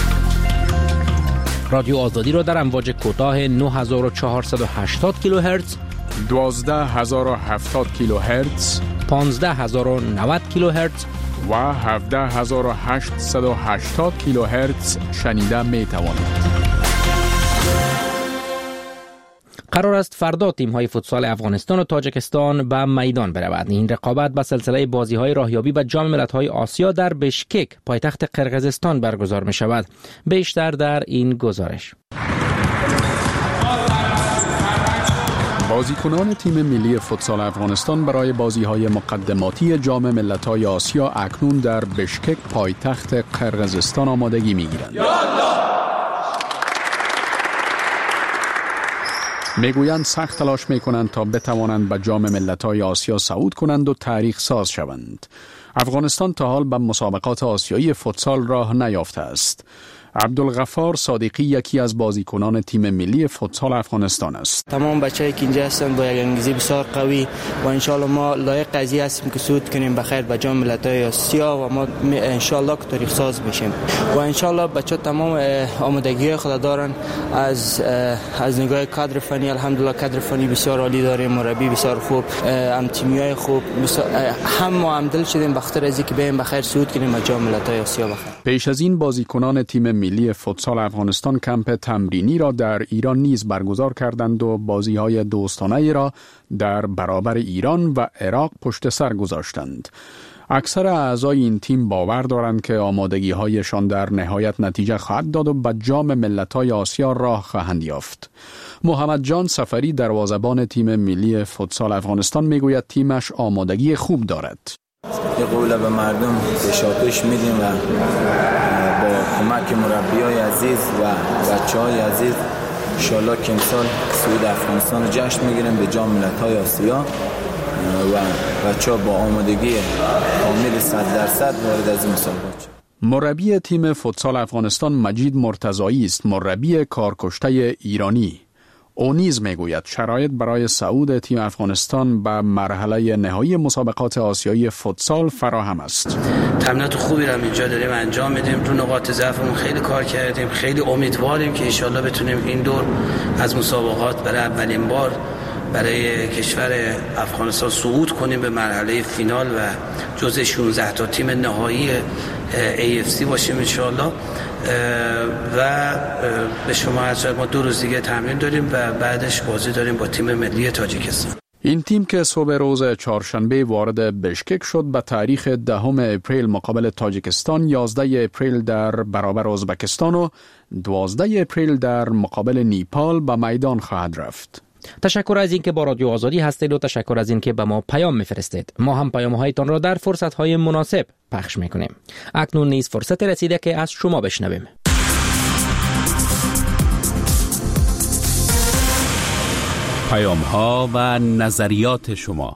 رادیو آزادی را در امواج کوتاه 9480 کیلوهرتز، 12070 کیلوهرتز، 15090 کیلوهرتز و 17880 کیلوهرتز شنیده می توانید. قرار است فردا تیم‌های فوتسال افغانستان و تاجیکستان به میدان برود. این رقابت به سلسله بازی‌های راهیابی به جام ملت‌های آسیا در بشکک پایتخت قرقیزستان برگزار می‌شود. بیشتر در این گزارش. بازیکنان تیم ملی فوتسال افغانستان برای بازی‌های مقدماتی جام ملت‌های آسیا اکنون در بشکک پایتخت قرقیزستان آمادگی می‌گیرند. میگویند سخت تلاش میکنند تا بتوانند به جام ملت‌های آسیا صعود کنند و تاریخ ساز شوند. افغانستان تا حال به مسابقات آسیایی فوتسال راه نیافته است. عبدالغفار صادقی یکی از بازیکنان تیم ملی فوتسال افغانستان است. تمام بچه‌ای که اینجا هستند با یک انگیزه بسیار قوی و ان شاء الله ما لایق قضیه هستیم که صعود کنیم بخیر به جام ملت‌های آسیا و ما ان شاء الله که تاریخ ساز بشیم و ان شاء الله بچه‌ها تمام آمادگی خود دارن. از نگاه کادر فنی الحمدلله کادر فنی بسیار عالی داریم، مربی بسیار خوب، هم تیمیای خوب، هم ما هم دل شدیم بخاطر از اینکه بریم بخیر صعود کنیم به جام ملت‌های آسیا بخیر. پیش از این بازیکنان تیم ملی فوتسال افغانستان کمپ تمرینی را در ایران نیز برگزار کردند و بازی‌های دوستانه را در برابر ایران و عراق پشت سر گذاشتند. اکثر اعضای این تیم باور دارند که آمادگی‌هایشان در نهایت نتیجه خواهد داد و به جام ملت‌های آسیا راه خواهند یافت. محمد جان سفری دروازه‌بان تیم ملی فوتسال افغانستان میگوید تیمش آمادگی خوب دارد. یه قول به مردم کشاکش میدیم و با کمک مربیای عزیز و بچه‌های عزیز انشالله که امسال صعود افغانستان رو جشن میگیریم به جام ملت‌های آسیا و بچه‌ها با آمادگی کامل 100% وارد از این مسابقات. مربی تیم فوتسال افغانستان مجید مرتضایی است، مربی کارکشته ایرانی. او نیز میگوید شرایط برای صعود تیم افغانستان به مرحله نهایی مسابقات آسیایی فوتسال فراهم است. تمرینات خوبی را اینجا داریم انجام میدیم، رو نقاط ضعفمون خیلی کار کردیم، خیلی امیدواریم که ان شاءالله بتونیم این دور از مسابقات برای اولین بار برای کشور افغانستان صعود کنیم به مرحله فینال و جزء 16 تا تیم نهایی AFC باشیم انشاءالله. و به شما عرض ما 2 روز دیگه تمرین داریم و بعدش بازی داریم با تیم ملی تاجیکستان. این تیم که صبح روز چهارشنبه وارد بشکک شد به تاریخ 10 اپریل مقابل تاجیکستان، 11 اپریل در برابر ازبکستان و 12 اپریل در مقابل نیپال به میدان خواهد رفت. تشکر از اینکه با رادیو آزادی هستید و تشکر از اینکه به ما پیام میفرستید. ما هم پیام‌هایتان را در فرصت‌های مناسب پخش می‌کنیم. اکنون نیز فرصت رسیده که از شما بشنویم. پیام‌ها و نظریات شما.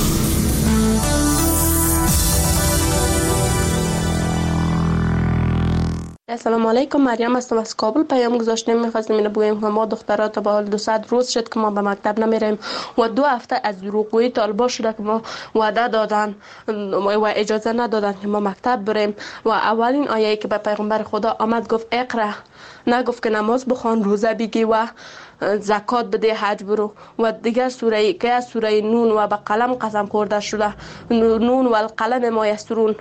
السلام علیکم، مریم هستم از کابل. پیام گذاشتیم می‌خواستیم اینو بگیم که ما دخترها تا به حال 200 روز شد که ما به مکتب نمیریم و 2 هفته از دروغگویی طالبا شده که ما وعده دادن و اجازه ندادن که ما مکتب بریم و اولین آیه‌ای که به پیغمبر خدا آمد گفت اقرا، نگفت که نماز بخوان، روزه بگی و زکات بده، حج برو. و دیگر سوره که از سوره نون و به قلم قسم خورده شده، نون و القلم ما یسرون.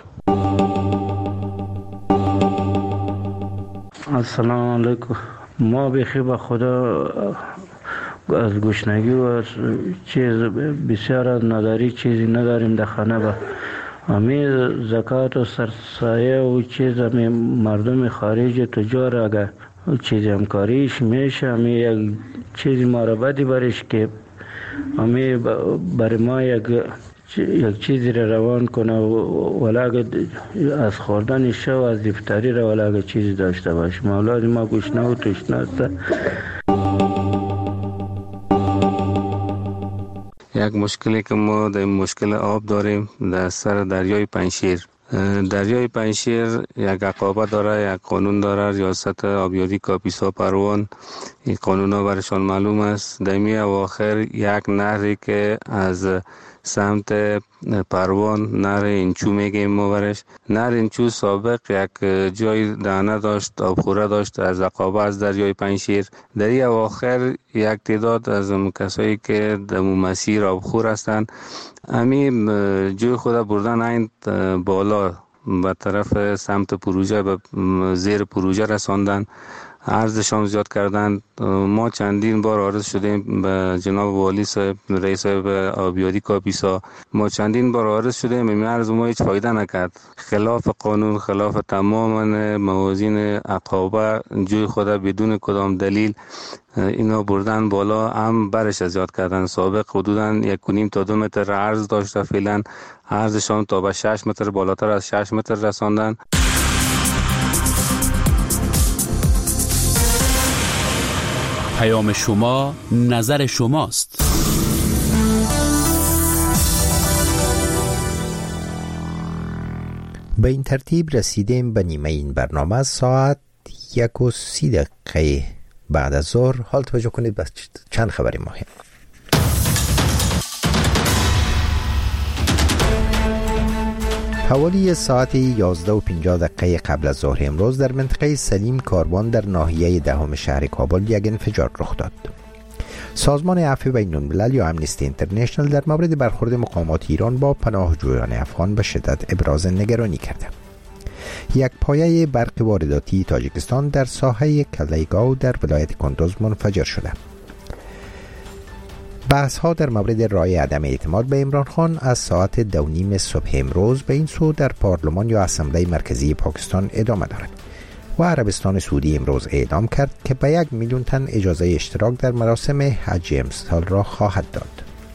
السلام علیکم. ما بخیر به خدا از گشنگی و چیز بسیار از نداری چیزی نداریم در خانه. با همین زکات و سرسایه و چیز همین مردم خارج تجار اگر چیزی همکاریش میشه همین یک چیزی ما را بدی برش که همین برای ما یک یک چیزی را روان کنه ولی اگر از خوردن شو از افطاری را ولی اگر چیزی داشته باشه. اولاد ما گشنه و تشنه است. یک مشکلی که ما در مشکل آب داریم در سر دریای پنجشیر. دریای پنجشیر یک عقابه داره، یک قانون داره، ریاست آبیاری کاپیسا پروان. این قانون ها برشان معلوم است. در می اواخر یک نهری که از سمت پروان، نهر انچو میگیم ما برش، نهر انچو سابق یک جای دانه داشت، آبخوره داشت از عقابه از دریای پنجشیر. در این اواخر یک تعداد از کسایی که در مسیر آبخور هستند امی جوی خود بردن این بالا به طرف سمت پروژه، به زیر پروژه رساندن، عرضشان زیاد کردند. ما چندین بار عرض شدیم به جناب والی صاحب، رئیس آبیاری کاپیسا، ما چندین بار عرض شدیم، این عرض ما هیچ فایده نکرد. خلاف قانون، خلاف تمام موازین عقابه، جوی خود بدون کدام دلیل اینا بردن بالا، هم برش زیاد کردن. سابق حدوداً 1.5 تا 2 متر عرض داشته، فعلا عرضشان تا به 6 متر، بالاتر از 6 متر رساندن. پیام شما، نظر شماست. به این ترتیب رسیدیم به نیمه این برنامه. ساعت 1:30 بعد از ظهر. حال توجه کنید به چند خبری مهم. حوالی ساعت 11:50 قبل از ظهر امروز در منطقه سلیم کاروان در ناحیه دهم شهر کابل یک انفجار رخ داد. سازمان عفو بین‌الملل یا امنیستی اینترنشنال در مورد برخورد مقامات ایران با پناهجویان افغان به شدت ابراز نگرانی کرده. یک پایه برق وارداتی تاجیکستان در ساحه کلیگاو در ولایت کندوز منفجر شده. بحث ها در مورد رای عدم اعتماد به عمران خان از ساعت 2:30 صبح امروز به این سو در پارلمان یا اسمبلی مرکزی پاکستان ادامه دارد و عربستان سعودی امروز اعلام کرد که به 1 میلیون تن اجازه اشتراک در مراسم حج امسال را خواهد داد.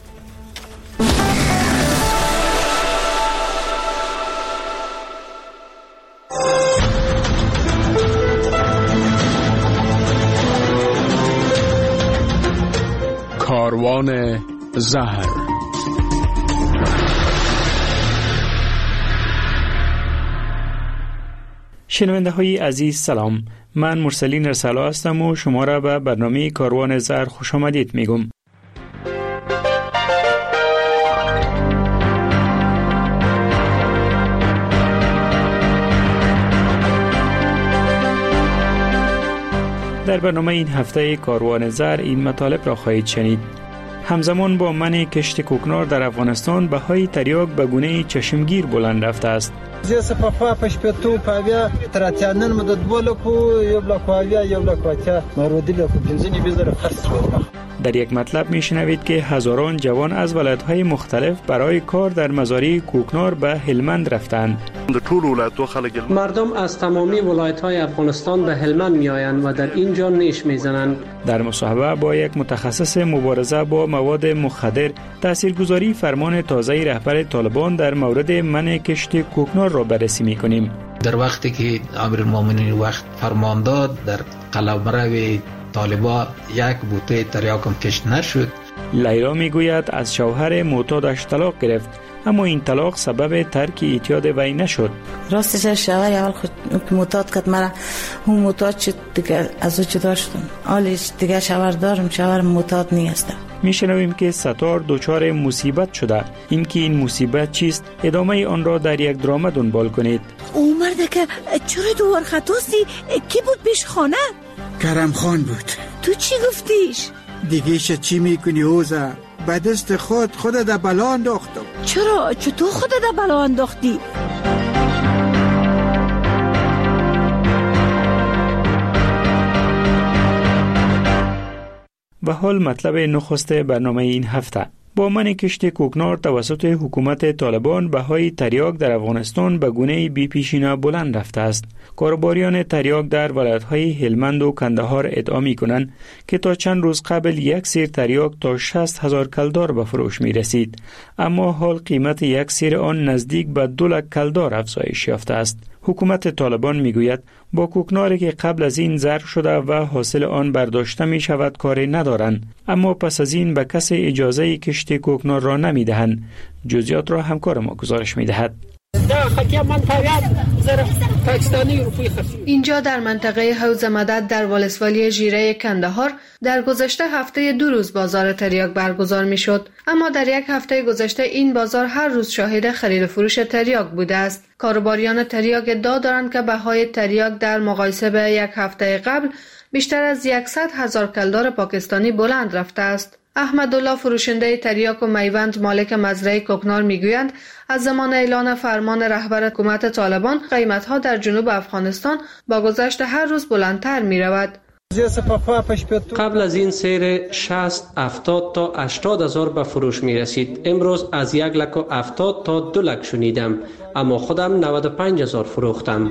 کاروان زهر. شنونده های عزیز سلام، من مرسلین رسالا هستم و شما را به برنامه کاروان زهر خوش آمدید میگم. در برنامه این هفته کاروان زهر این مطالب را خواهید شنید. همزمان با منع کشت کوکنار در افغانستان بهای تریاک به گونه چشمگیر بلند رفته است. زیست پخوا پشپتو پاویا تراتیانن مدد بولکو یبلا پاویا یبلا کوچا مرودی لکو بنزینی بیزر خرس شد. در یک مطلب میشنوید که هزاران جوان از ولایت‌های مختلف برای کار در مزارع کوکنار به هلمند رفتند. مردم از تمامی ولایت‌های افغانستان به هلمند میآیند و در اینجا نیش میزنند. در مصاحبه با یک متخصص مبارزه با مواد مخدر، تاثیرگذاری فرمان تازه رهبر طالبان در مورد منع کشت کوکنار را بررسی می‌کنیم. در وقتی که امیرالمومنین وقت فرمان داد در قلمرو طالبان یک بوته تریاکم کشت نشد. لیلا میگوید از شوهر معتادش طلاق گرفت، اما این طلاق سبب ترک اعتیاد وی نشد. راستش شوهر اول خود معتاد کرد مرا، اون معتاد شد دیگه از او جدا شدم. حالیش دیگه شوهر دارم، شوهر معتاد نیستم. میشنویم که ستار دچار مصیبت شده. اینکه این مصیبت چیست، ادامه آن را در یک درام دنبال کنید. او مرد که چرا دوار خطاستی؟ کی بود پیش خانه؟ کرم خان بود. تو چی گفتیش؟ دیگه چی میکنی اوزا؟ به دست خود در بلا انداختم. چطور خودت در بلا انداختی؟ و حال مطلب نخست برنامه این هفته. با من کشت کوکنار توسط حکومت طالبان بهای تریاک در افغانستان به گونه بی پیشینه بلند رفته است. کارباریان تریاک در ولایت‌های هلمند و کندهار ادعا می‌کنند که تا چند روز قبل یک سیر تریاک تا 60,000 کلدار به فروش می‌رسید، اما حال قیمت یک سیر آن نزدیک به 2 لک کلدار افزایش یافته است. حکومت طالبان میگوید با کوکناری که قبل از این ضرب شده و حاصل آن برداشته می شود کاری ندارند، اما پس از این به کسی اجازه کشت کوکنار را نمی دهند. جزئیات را همکار ما گزارش می دهد. اینجا در منطقه حوض مدد در ولسوالی ژیره کندهار در گذشته هفته 2 روز بازار تریاک برگزار می شد، اما در یک هفته گذشته این بازار هر روز شاهد خرید و فروش تریاک بوده است. کارباریان تریاک ادعا دارند که بهای تریاک در مقایسه به یک هفته قبل بیشتر از 100,000 کلدار پاکستانی بلند رفته است. احمدالله فروشنده تریاک و میوند مالک مزرعه کوکنار میگویند از زمان اعلان فرمان رهبر حکومت طالبان قیمت‌ها در جنوب افغانستان با گذشت هر روز بلندتر می‌رود. قبل از این سیر 60، 70 تا 80 هزار به فروش می رسید. امروز از 1,70,000 تا 2 لک شنیدم، اما خودم 95,000 فروختم.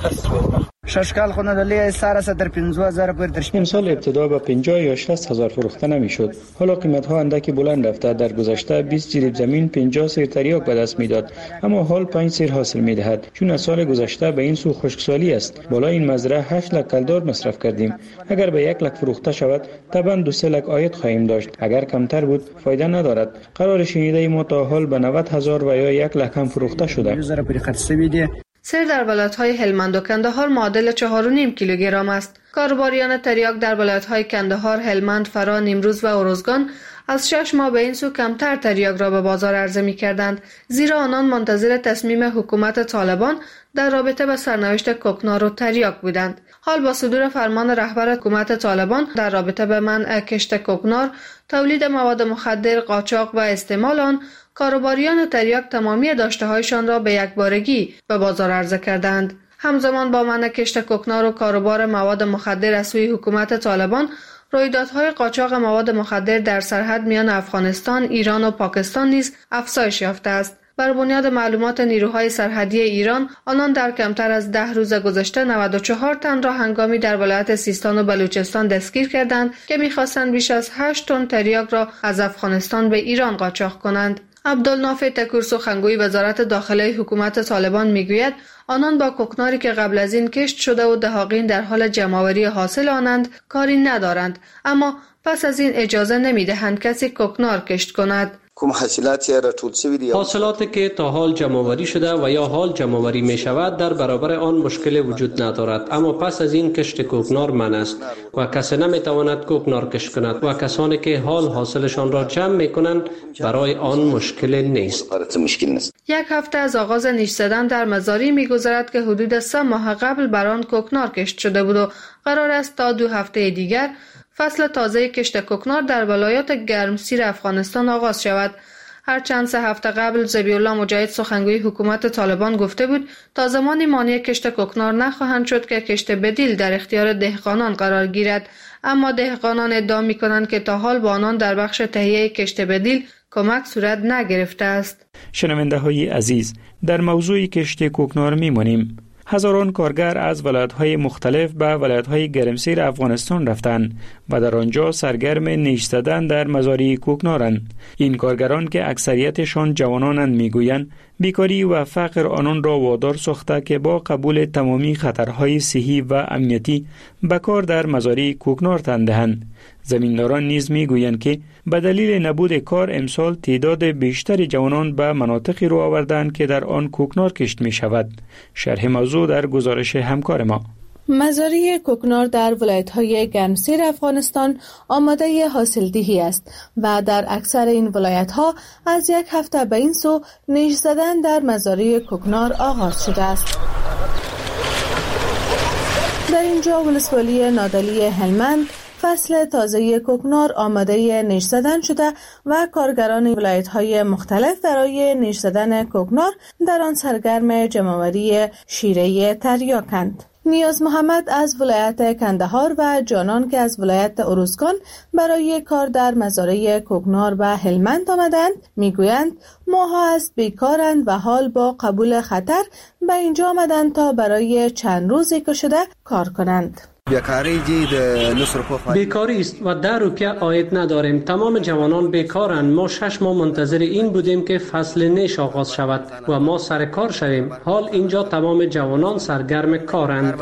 امسال ابتدا به 50 یا 60,000 فروخته نمیشد. حالا قیمت ها اندکی بلند رفته. در گذشته 20 جریب زمین 50 سیر تریاک به دست میداد، اما حال 5 سیر حاصل میدهد، چون از سال گذشته به این سو خشکسالی است. بالا این مزرعه 8 لک کلدار مصرف کردیم. اگر به 1 لک فروخته شود طبعا 2-3 لک عاید خواهیم داشت. اگر کمتر بود فایده ندارد. قرار شنیده ما تا حال به 90,000 و یا 1 لک هم فروخته شده. سیر در ولایت‌های هلمند و کندهار معادل 4.5 کیلوگرم است. کارباریان تریاک در ولایت‌های کندهار، هلمند، فرا، نیمروز و ارزگان از 6 ماه به این سو کمتر تریاک را به بازار عرضه می‌کردند، زیرا آنان منتظر تصمیم حکومت طالبان در رابطه با سرنوشت کوکنار و تریاک بودند. حال با صدور فرمان رهبر حکومت طالبان در رابطه به منع کشت کوکنار، تولید مواد مخدر، قاچاق و استعمال آن، کارباریان تریاک تمامی داشته‌هایشان را به یک بارگی به بازار عرضه کردند. همزمان با منع کشت کوکنار و کاروبار مواد مخدر از سوی حکومت طالبان، رویدادهای قاچاق مواد مخدر در سرحد میان افغانستان، ایران و پاکستان نیز افزایش یافته است. بر بنیاد معلومات نیروهای سرحدی ایران، آنان در کمتر از 10 روز گذشته 94 تن را هنگامی در ولایت سیستان و بلوچستان دستگیر کردند که می‌خواستند بیش از 8 تن تریاک را از افغانستان به ایران قاچاق کنند. عبدالنافع تکور سخنگوی وزارت داخله حکومت طالبان میگوید آنان با کوکناری که قبل از این کشت شده و دهاقین در حال جمع‌آوری حاصل آنند کاری ندارند، اما پس از این اجازه نمیدهند کسی کوکنار کشت کند. حاصلاتی که تا حال جمع‌آوری شده و یا حال جمع‌آوری می شود در برابر آن مشکل وجود ندارد، اما پس از این کشت کوکنار منع است و کسی نمی تواند کوکنار کشت کند و کسانی که حال حاصلشان را جمع می کنند برای آن مشکل نیست. یک هفته از آغاز نیش زدن در مزاری می گذرد که حدود 3 ماه قبل بر آن کوکنار کشت شده بود و قرار است تا 2 هفته دیگر فصل تازه کشت کوکنار در ولایات گرمسیر افغانستان آغاز شود. هرچند 3 هفته قبل ذبیحالله مجاهد سخنگوی حکومت طالبان گفته بود تا زمانی مانع کشت کوکنار نخواهند شد که کشت بدیل در اختیار دهقانان قرار گیرد، اما دهقانان ادعا می‌کنند که تا حال با آنان در بخش تهیه کشت بدیل کمک صورت نگرفته است. شنونده‌های عزیز، در موضوع کشت کوکنار می‌مانیم. هزاران کارگر از ولایت‌های مختلف به ولایت‌های گرمسیر افغانستان رفتند و در آنجا سرگرم نیش زدن در مزارع کوکنارند. این کارگران که اکثریتشان جوانانند میگویند بیکاری و فقر آنان را وادار ساخته که با قبول تمامی خطرهای صحی و امنیتی به کار در مزارع کوکنار تن دهند. زمینداران نیز میگویند که به دلیل نبود کار امسال تعداد بیشتر جوانان به مناطقی رو آوردند که در آن کوکنار کشت می شود. شرح موضوع در گزارش همکار ما. مزارع کوکنار در ولایت‌های گرمسیر افغانستان آماده حاصلدهی است و در اکثر این ولایت‌ها از 1 هفته به این سو نیش زدن در مزارع کوکنار آغاز شده است. در اینجا ولسوالی نادلی هلمند فصل تازه کوکنار آماده نیش زدن شده و کارگران ولایت‌های مختلف برای نیش زدن کوکنار در آن سرگرم جمع‌آوری شیره تریاکند. نیاز محمد از ولایت کندهار و جانان که از ولایت اروزگان برای کار در مزارع کوکنار و هلمند آمدند میگویند ماها است بیکارند و حال با قبول خطر به اینجا آمدند تا برای چند روزی که شده کار کنند. بیکاری است و 10 روپیه عاید نداریم. تمام جوانان بیکارند. ما 6 ماه منتظر این بودیم که فصل نیش آغاز شود و ما سر کار شویم. حال اینجا تمام جوانان سرگرم کارند.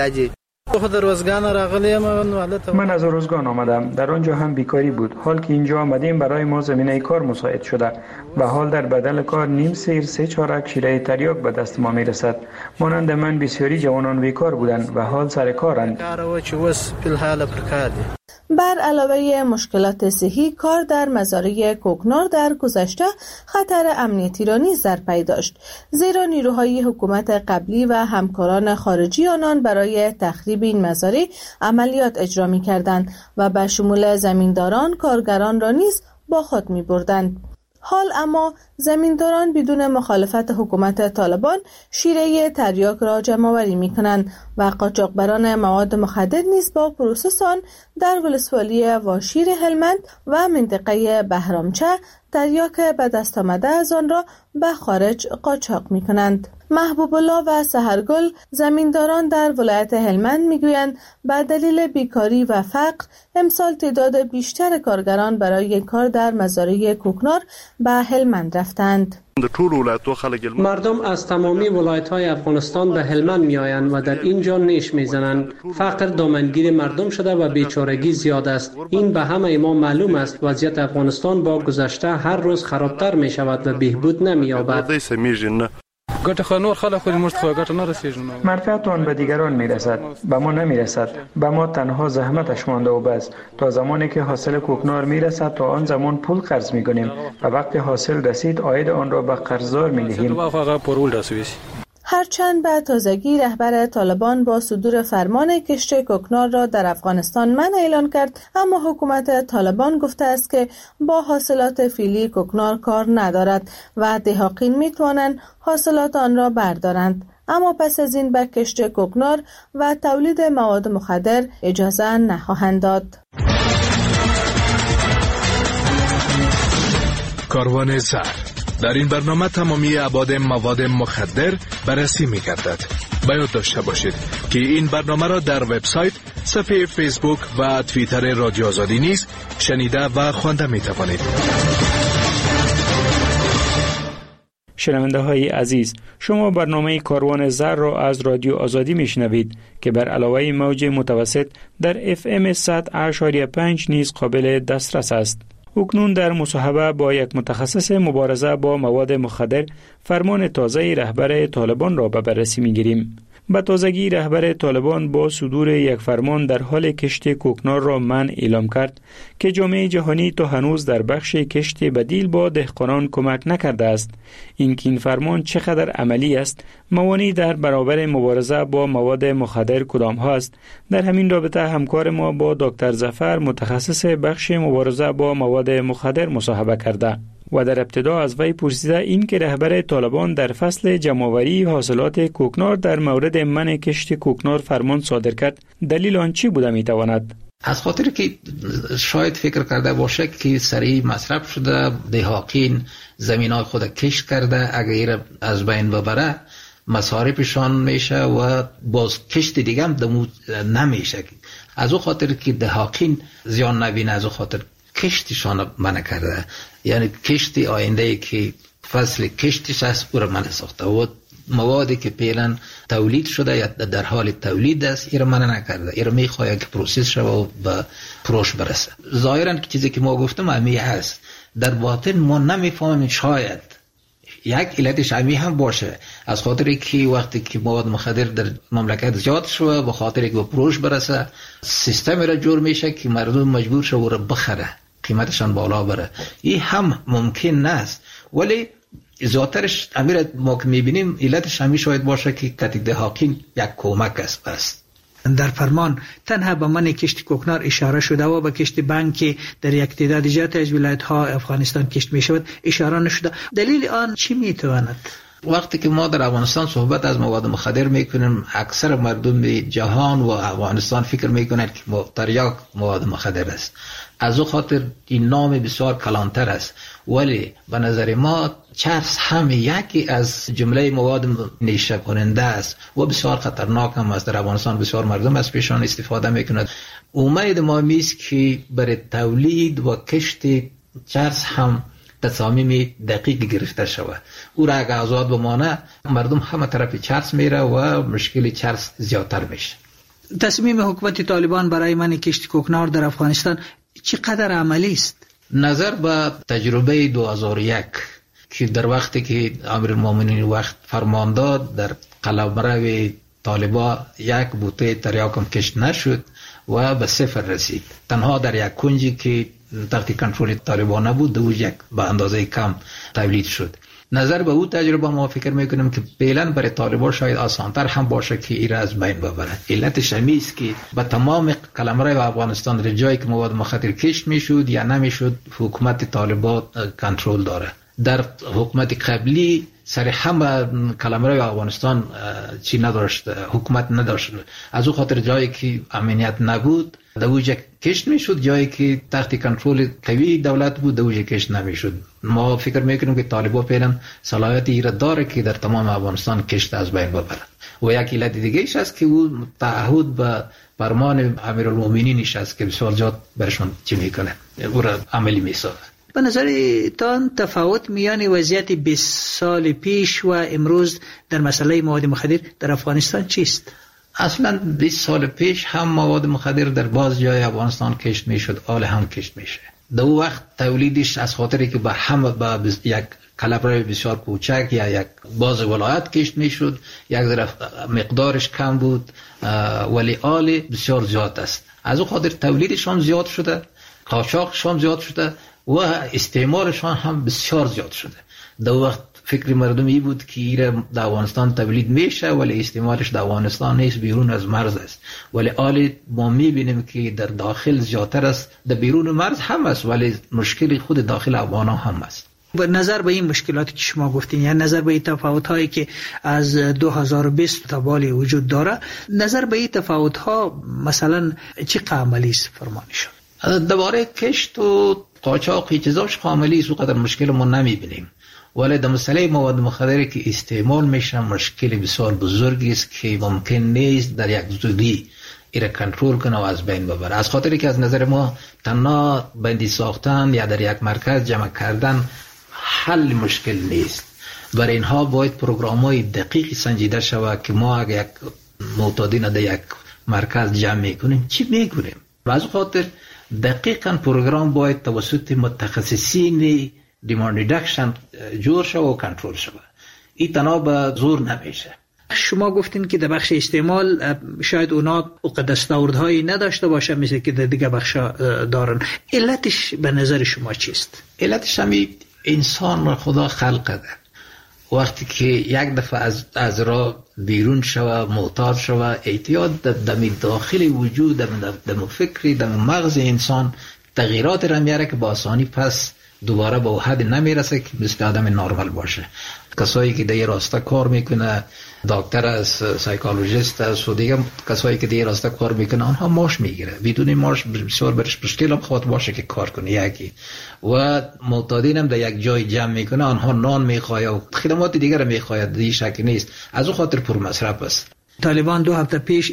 من از اروزگان آمدم. در آنجا هم بیکاری بود. حال که اینجا آمدیم برای ما زمینه کار مساعد شده و حال در بدل کار نیم سیر 3 چارک شیره تریاک به دست ما میرسد. مانند من بسیاری جوانان بیکار بودند و حال سر کارند. بر علاوه مشکلات صحی، کار در مزارع کوکنار در گذشته خطر امنیتی را نیز در پی داشت، زیرا نیروهای حکومت قبلی و همکاران خارجی آنان برای تخریب این مزارع عملیات اجرا می‌کردند و به شمول زمینداران کارگران را نیز با خود می‌بردند. حال اما زمینداران بدون مخالفت حکومت طالبان شیره تریاک را جمع‌آوری می‌کنند و قاچاقبران مواد مخدر نیز با پروسس آن در ولسوالی واشیر هلمند و منطقه بهرامچه تریاک به دست آمده از آن را به خارج قاچاق می‌کنند. محبوب الله و سحرگل زمینداران در ولایت هلمند میگویند به دلیل بیکاری و فقر امسال تعداد بیشتر کارگران برای کار در مزارع کوکنار به هلمند رفتند. مردم از تمامی ولایت‌های افغانستان به هلمند می‌آیند و در اینجا نیش می‌زنند. فقر دامنگیر مردم شده و بیچارگی زیاد است. این به همه ما معلوم است. وضعیت افغانستان با گذشته هر روز خرابتر می‌شود و بهبود نمی‌یابد. منفعت آن به دیگران میرسد، به ما نمیرسد. به ما تنها زحمتش مانده و بس. تا زمانی که حاصل کوکنار میرسد تا آن زمان پول قرض میکنیم و وقتی حاصل رسید عاید آن را به قرضدار میدهیم. هرچند به تازگی رهبر طالبان با صدور فرمان کشت کوکنار را در افغانستان منع اعلان کرد، اما حکومت طالبان گفته است که با حاصلات فعلی کوکنار کار ندارد و دهاقین میتوانند حاصلات آن را بردارند، اما پس از این به کشت کوکنار و تولید مواد مخدر اجازه نخواهند داد. کاروان زر در این برنامه تمامی ابعاد مواد مخدر بررسی می‌گردد. باید داشته باشید که این برنامه را در وبسایت، صفحه فیسبوک و توییتر رادیو آزادی نیز شنیده و خوانده می‌توانید. شنونده های عزیز، شما برنامه کاروان زر را از رادیو آزادی میشنوید که بر علاوه موج متوسط در FM 100.5 نیز قابل دسترس است. اکنون در مصاحبه با یک متخصص مبارزه با مواد مخدر فرمان تازه رهبر طالبان را به بررسی می‌گیریم. به تازگی رهبر طالبان با صدور یک فرمان در حال کشت کوکنار را منع اعلام کرد که جامعه جهانی تا هنوز در بخش کشت بدیل با دهقانان کمک نکرده است. این فرمان چقدر عملی است؟ موانع در برابر مبارزه با مواد مخدر کدام ها است؟ در همین رابطه همکار ما با دکتر ظفر متخصص بخش مبارزه با مواد مخدر مصاحبه کرده و در ابتدا از وی پرسیده این که رهبر طالبان در فصل جمع‌آوری حاصلات کوکنار در مورد منع کشت کوکنار فرمان صادر کرد، دلیل آن چی بوده میتواند؟ از خاطر که شاید فکر کرده باشه که سریع مصرف شده، دهاقین زمینای خود کشت کرده، اگر از بین ببره مصارفشان میشه و باز کشت دیگه هم نمیشه. از او خاطر که دهاقین زیان نبینه، از او خاطر کشتشان منع کرده. یعنی کشتی آینده که فصل کشتش است او را منع ساخته و موادی که پیلن تولید شده یا در حال تولید است این را منع نکرده. این را میخواهد که پروسس شده و به فروش برسه. ظاهرا چیزی که ما گفتم همی هست، در باطن ما نمیفهمیم. شاید یک علتش همی هم باشه، از خاطری که وقتی که مواد مخدر در مملکت زیاد شده به خاطری که به فروش برسه سیستمی را جور میشه که مردم مجبور شده و را بخره، قیمتشان بالا بره. این هم ممکن نیست، ولی زیادترش امیر ما که میبینیم علتش همی شاید باشه که کتیک دهاقین یک کمک است. در فرمان تنها به من کشت کوکنار اشاره شده و به کشت بنگ که در یک تعداد زیاد از ولایت‌ها افغانستان کشت می‌شود اشاره نشده. دلیل آن چی میتواند؟ وقتی که ما در افغانستان صحبت از مواد مخدر میکنیم، اکثر مردم جهان و افغانستان فکر میکنند که تریاک مواد مخدر است. از او خاطر این نام بسیار کلانتر است، ولی به نظر ما چرس هم یکی از جمله مواد نیشه کننده است و بسیار خطرناک هم است. در افغانستان بسیار مردم از پیشان استفاده میکنند. امید ما میست که برای تولید و کشت چرس هم تصامیم دقیق گرفته شود. او را اگر آزاد بمانه، مردم همه طرف چرس میره و مشکل چرس زیادتر میشه. تصمیم حکومت طالبان برای منع کشت کوکنار در افغانستان چقدر عملی است؟ نظر به تجربه 2001 که در وقتی که امیرالمومنین وقت فرمان داد، در قلمرو طالبان یک بوته تریاکم کشت نشد و به صفر رسید. تنها در یک کنجی که تحت کنترل طالبان نبود، دوج یک به اندازه کم تولید شد. نظر به او تجربه ما فکر میکنیم که فعلا برای طالبان شاید آسانتر هم باشه که این را از بین ببرد. علتش همین است که به تمام قلمرو افغانستان در جایی که مواد مخدر کشت میشد یا نمیشد، حکومت طالبان کنترل داره. در حکومت قبلی سر همه قلمرو افغانستان چی نداشت، حکومت نداشت. از او خاطر جایی که امنیت نبود دوجه کشت میشد، جایی که تحت کنترل قوی دولت بود دوجه کشت نمیشد. ما فکر میکنیم که طالبان فعلا صلاحیت ایره داره که در تمام افغانستان کشت از بین ببره. و یک علت دیگه ایش است که او تعهد به فرمان امیرالمومنینش است که بسیار زیاد برشون چی میکنه، او را عملی میسازه. به نظرتان تفاوت میان وضعیت 20 سال پیش و امروز در مسئله مواد مخدر در افغانستان چیست؟ اصلا 20 سال پیش هم مواد مخدر در باز جای افغانستان کشت میشد، حال هم کشت میشه. در وقت تولیدش از خاطری که به هم با یک قلمرو بسیار کوچک یا یک باز ولایت کشت میشد، یک ذره مقدارش کم بود ولی حال بسیار زیاد است. از او خاطر تولیدشان زیاد شده، قاچاقشان زیاد شده و استعمارشان هم بسیار زیاد شده. در وقت فکر مردم ای بود که ایره در افغانستان تولید میشه ولی استعمارش در افغانستان نیست، بیرون از مرز است. ولی حال ما میبینیم که در داخل زیادتر است، در بیرون مرز هم است ولی مشکل خود داخل افغان هم است. با نظر به این مشکلاتی که شما گفتین، یعنی نظر به این تفاوت‌هایی که از 2020 تا بالی وجود داره، نظر به این تفاوت‌ها مثلا چه عملی است فرمانشون؟ درباره کشت و قاچاق چیزاش عملی است، اونقدر مشکل ما نمیبینیم. ولی در مسئله مواد مخدری که استعمال میشه مشکل بسیار بزرگی است که ممکن نیست در یک زودی ایره کنترل کنه و از بین ببره. از خاطری که از نظر ما تنها بندی ساختن یا در یک مرکز جمع کردن حل مشکل نیست. برای اینها باید پروگرام‌های دقیقی سنجیده شود که ما اگر یک معتادین در یک مرکز جمع میکنیم چی میکنیم. و از خاطر دقیقاً پروگرام باید توسط متخصصین دیماند ریدکشن جور شود و کنترل شود. این تنها به زور نمیشه. شما گفتین که در بخش استعمال شاید اونا دستاوردهایی نداشته باشه مثل که در دیگه بخشا دارن. علتش به نظر شما چیست؟ علتش همین انسان را خدا خلق ده. وقتی که یک دفعه از را بیرون شود، معتاد شود، اعتیاد در داخل وجود، در فکر، در مغز انسان تغییرات را میاره که با آسانی پس دوباره به حد نمیرسه که مثل آدم نرمال باشه. کسایی که در راسته کار میکنه، دکتر است، سایکولوژیست است و دیگه کسایی که در راسته کار میکنه آنها ماش میگیره. بدون ماش بسیار برش مشکل هم خود باشه که کار کنه یکی. و معتادین هم در یک جای جمع میکنه، آنها نان میخواه و خدمات دیگر میخواه، دیگه شک نیست. از اون خاطر پر مصرف است. طالبان 2 هفته پیش